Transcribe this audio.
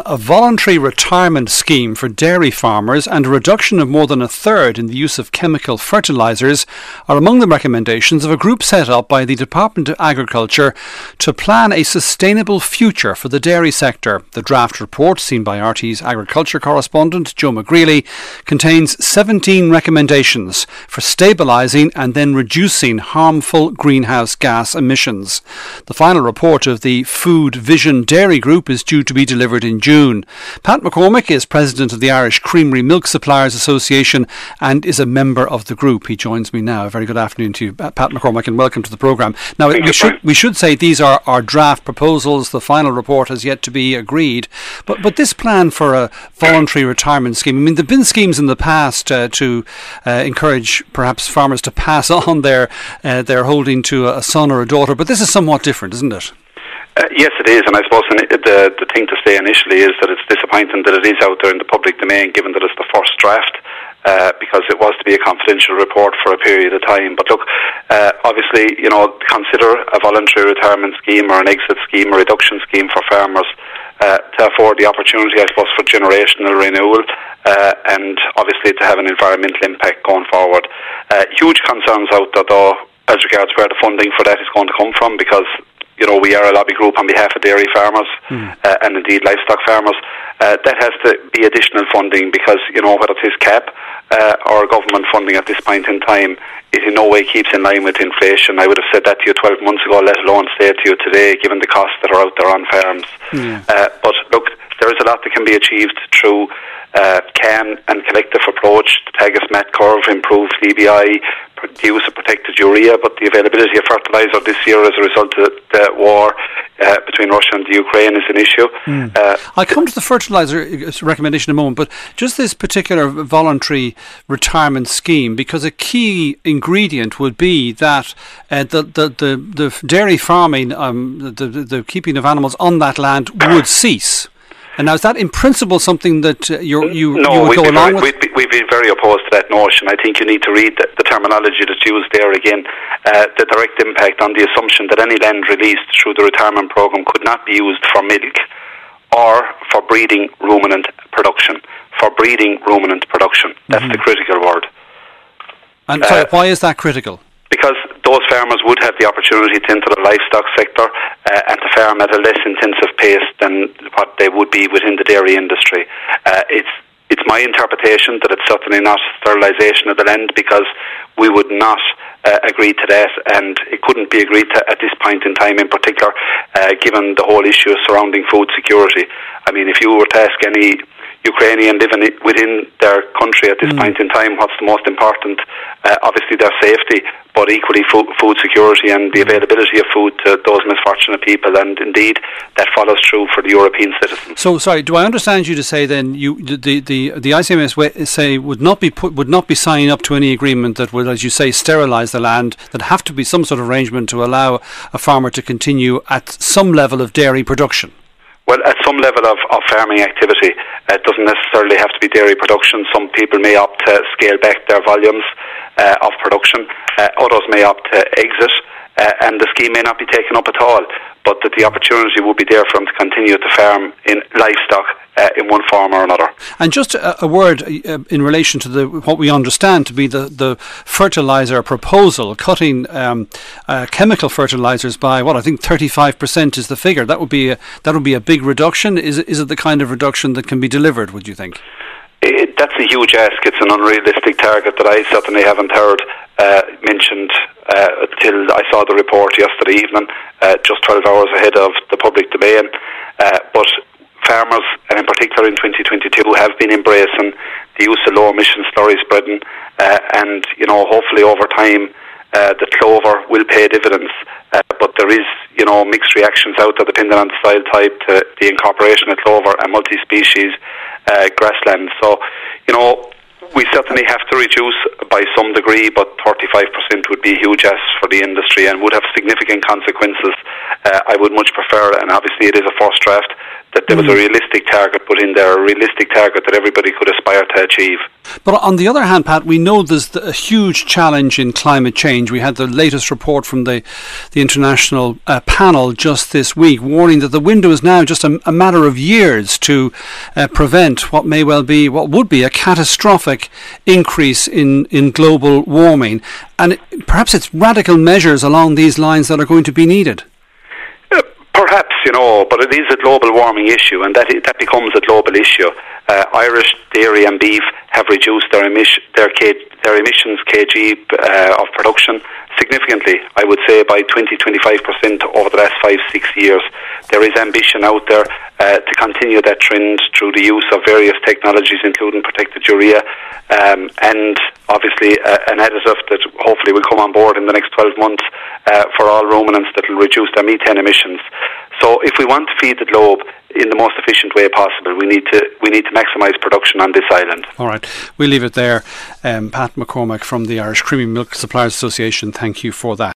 A voluntary retirement scheme for dairy farmers and a reduction of more than a third in the use of chemical fertilisers are among the recommendations of a group set up by the Department of Agriculture to plan a sustainable future for the dairy sector. The draft report, seen by RT's agriculture correspondent Joe McGreely, contains 17 recommendations for stabilising and then reducing harmful greenhouse gas emissions. The final report of the Food Vision Dairy Group is due to be delivered in June. Pat McCormick is president of the Irish Creamery Milk Suppliers Association and is a member of the group. He joins me now. A very good afternoon to you, Pat McCormick, and welcome to the programme. Now, we should say these are our draft proposals. The final report has yet to be agreed. But this plan for a voluntary retirement scheme, I mean, there have been schemes in the past to encourage perhaps farmers to pass on their holding to a son or a daughter, but this is somewhat different, isn't it? Yes, it is, and I suppose the thing to say initially is that it's disappointing that it is out there in the public domain, given that it's the first draft, because it was to be a confidential report for a period of time. But look, obviously, consider a voluntary retirement scheme or an exit scheme or reduction scheme for farmers to afford the opportunity, I suppose, for generational renewal and obviously to have an environmental impact going forward. Huge concerns out there, though, as regards where the funding for that is going to come from, because we are a lobby group on behalf of dairy farmers and indeed livestock farmers. That has to be additional funding because, whether it is CAP or government funding at this point in time, it in no way keeps in line with inflation. I would have said that to you 12 months ago, let alone say it to you today, given the costs that are out there on farms. But look, there is a lot that can be achieved through CAN and collective approach, the Tegas Met curve, improved EBI, the use of protected urea, but the availability of fertiliser this year as a result of the war between Russia and the Ukraine is an issue. I'll come to the fertiliser recommendation in a moment, but just this particular voluntary retirement scheme, because a key ingredient would be that the dairy farming, the keeping of animals on that land would cease. And now, is that in principle something that you would go along with? We'd be very opposed to that notion. I think you need to read the terminology that's used there again. The direct impact on the assumption that any land released through the retirement programme could not be used for milk or for breeding ruminant production. For breeding ruminant production. That's the critical word. And so why is that critical? Because those farmers would have the opportunity to enter the livestock sector and to farm at a less intensive pace than what they would be within the dairy industry. It's my interpretation that it's certainly not sterilisation of the land, because we would not agree to that, and it couldn't be agreed to at this point in time in particular, given the whole issue surrounding food security. I mean, if you were to ask any Ukrainian living within their country at this point in time, what's the most important? Obviously their safety, but equally food security and the availability of food to those misfortunate people, and indeed that follows through for the European citizens. So, sorry, do I understand you to say then the ICMS say would not be signing up to any agreement that would, as you say, sterilise the land? That have to be some sort of arrangement to allow a farmer to continue at some level of dairy production? Well, at some level of farming activity. It doesn't necessarily have to be dairy production. Some people may opt to scale back their volumes of production. Others may opt to exit, and the scheme may not be taken up at all, but that the opportunity would be there for them to continue to farm in livestock in one form or another. And just a word in relation to what we understand to be the fertiliser proposal, cutting chemical fertilisers by I think 35% is the figure. That would be a big reduction. Is it the kind of reduction that can be delivered, would you think? That's a huge ask. It's an unrealistic target that I certainly haven't heard mentioned till I saw the report yesterday evening, just 12 hours ahead of the public domain. But farmers, and in particular in 2022, have been embracing the use of low-emission slurry spreading, and hopefully over time the clover will pay dividends. But there is mixed reactions out there depending on the soil type to the incorporation of clover and multi-species grassland. So we certainly have to reduce by some degree, but 35% would be a huge ask for the industry and would have significant consequences. I would much prefer, and obviously it is a first draft, that there was a realistic target put in there, a realistic target that everybody could aspire to achieve. But on the other hand, Pat, we know there's a huge challenge in climate change. We had the latest report from the international panel just this week warning that the window is now just a matter of years to prevent what would be a catastrophic increase in global warming. And perhaps it's radical measures along these lines that are going to be needed. Perhaps, but it is a global warming issue, and that becomes a global issue. Irish dairy and beef have reduced their emissions kg of production significantly, I would say by 20-25% over the last 5-6 years. There is ambition out there to continue that trend through the use of various technologies, including protected urea, and obviously an additive that hopefully will come on board in the next 12 months for all ruminants that will reduce their methane emissions. So if we want to feed the globe in the most efficient way possible, we need to maximise production on this island. All right, we'll leave it there. Pat McCormack from the Irish Creamy Milk Suppliers Association, thank you for that.